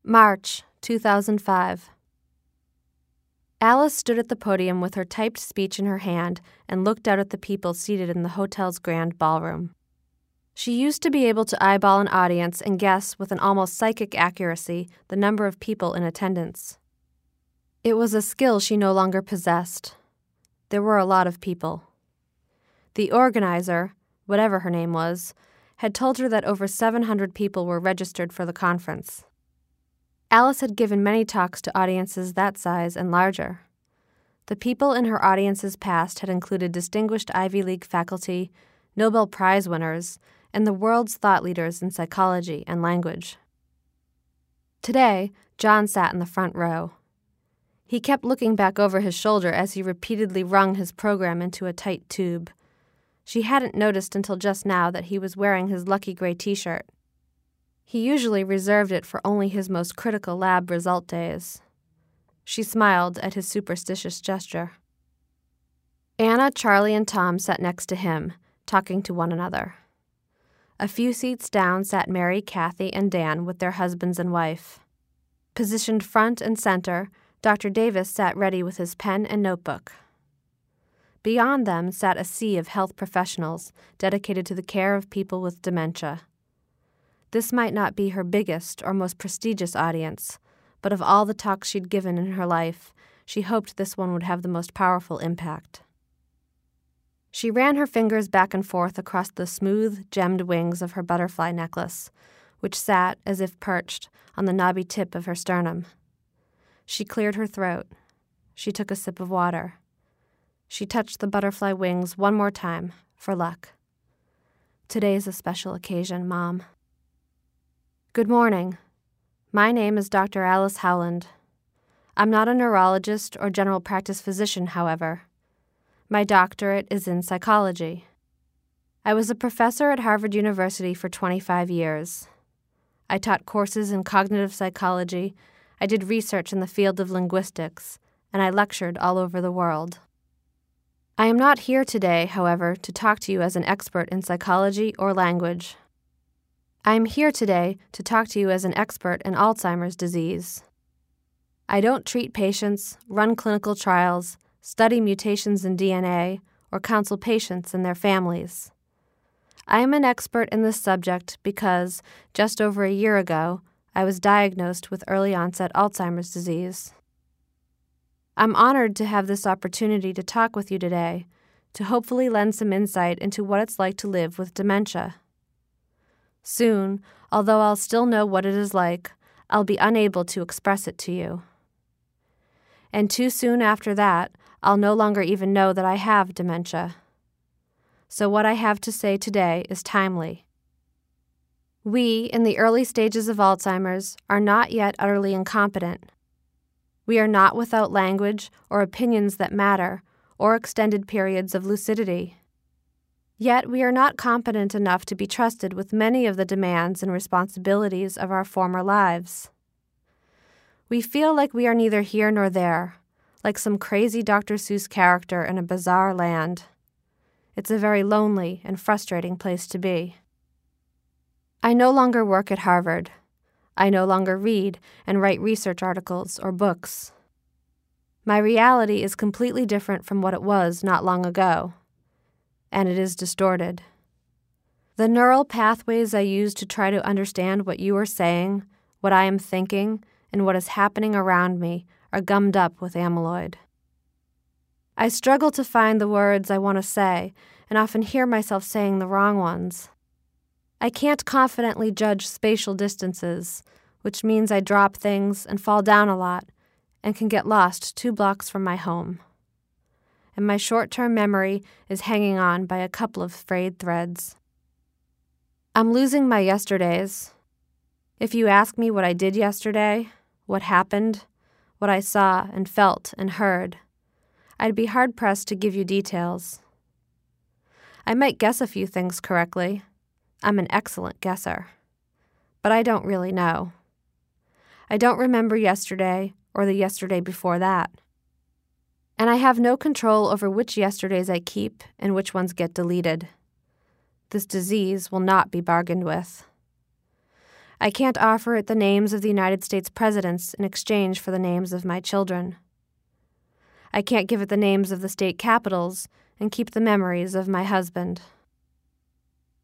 March 2005. Alice stood at the podium with her typed speech in her hand and looked out at the people seated in the hotel's grand ballroom. She used to be able to eyeball an audience and guess with an almost psychic accuracy the number of people in attendance. It was a skill she no longer possessed. There were a lot of people. The organizer, whatever her name was, had told her that over 700 people were registered for the conference. Alice had given many talks to audiences that size and larger. The people in her audience's past had included distinguished Ivy League faculty, Nobel Prize winners, and the world's thought leaders in psychology and language. Today, John sat in the front row. He kept looking back over his shoulder as he repeatedly wrung his program into a tight tube. She hadn't noticed until just now that he was wearing his lucky gray t-shirt. He usually reserved it for only his most critical lab result days. She smiled at his superstitious gesture. Anna, Charlie, and Tom sat next to him, talking to one another. A few seats down sat Mary, Kathy, and Dan with their husbands and wife. Positioned front and center, Dr. Davis sat ready with his pen and notebook. Beyond them sat a sea of health professionals dedicated to the care of people with dementia. This might not be her biggest or most prestigious audience, but of all the talks she'd given in her life, she hoped this one would have the most powerful impact. She ran her fingers back and forth across the smooth, gemmed wings of her butterfly necklace, which sat, as if perched, on the knobby tip of her sternum. She cleared her throat. She took a sip of water. She touched the butterfly wings one more time, for luck. Today's a special occasion, Mom. Good morning. My name is Dr. Alice Howland. I'm not a neurologist or general practice physician, however. My doctorate is in psychology. I was a professor at Harvard University for 25 years. I taught courses in cognitive psychology, I did research in the field of linguistics, and I lectured all over the world. I am not here today, however, to talk to you as an expert in psychology or language. I am here today to talk to you as an expert in Alzheimer's disease. I don't treat patients, run clinical trials, study mutations in DNA, or counsel patients and their families. I am an expert in this subject because, just over a year ago, I was diagnosed with early-onset Alzheimer's disease. I'm honored to have this opportunity to talk with you today, to hopefully lend some insight into what it's like to live with dementia. Soon, although I'll still know what it is like, I'll be unable to express it to you. And too soon after that, I'll no longer even know that I have dementia. So what I have to say today is timely. We, in the early stages of Alzheimer's, are not yet utterly incompetent. We are not without language or opinions that matter, or extended periods of lucidity. Yet we are not competent enough to be trusted with many of the demands and responsibilities of our former lives. We feel like we are neither here nor there, like some crazy Dr. Seuss character in a bizarre land. It's a very lonely and frustrating place to be. I no longer work at Harvard. I no longer read and write research articles or books. My reality is completely different from what it was not long ago. And it is distorted. The neural pathways I use to try to understand what you are saying, what I am thinking, and what is happening around me are gummed up with amyloid. I struggle to find the words I want to say and often hear myself saying the wrong ones. I can't confidently judge spatial distances, which means I drop things and fall down a lot and can get lost 2 blocks from my home. And my short-term memory is hanging on by a couple of frayed threads. I'm losing my yesterdays. If you ask me what I did yesterday, what happened, what I saw and felt and heard, I'd be hard-pressed to give you details. I might guess a few things correctly. I'm an excellent guesser. But I don't really know. I don't remember yesterday or the yesterday before that. And I have no control over which yesterdays I keep and which ones get deleted. This disease will not be bargained with. I can't offer it the names of the United States presidents in exchange for the names of my children. I can't give it the names of the state capitals and keep the memories of my husband.